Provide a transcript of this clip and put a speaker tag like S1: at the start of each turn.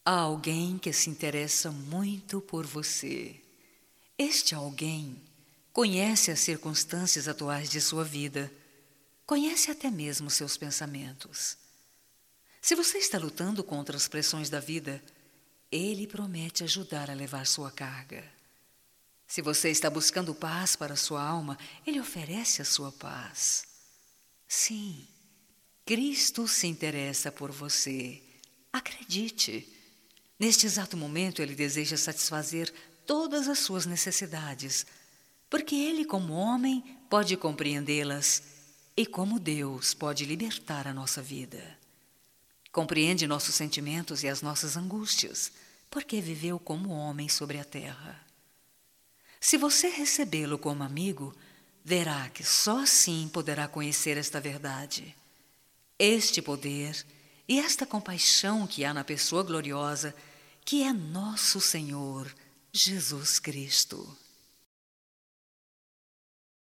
S1: Há alguém que se interessa muito por você. Este alguém conhece as circunstâncias atuais de sua vida, conhece até mesmo seus pensamentos. Se você está lutando contra as pressões da vida, ele promete ajudar a levar sua carga. Se você está buscando paz para sua alma, ele oferece a sua paz. Sim, Cristo se interessa por você. Acredite. Neste exato momento, ele deseja satisfazer todas as suas necessidades, porque ele, como homem, pode compreendê-las e, como Deus, pode libertar a nossa vida. Compreende nossos sentimentos e as nossas angústias, porque viveu como homem sobre a terra. Se você recebê-lo como amigo, verá que só assim poderá conhecer esta verdade. Este poder e esta compaixão que há na pessoa gloriosa, que é nosso Senhor Jesus Cristo.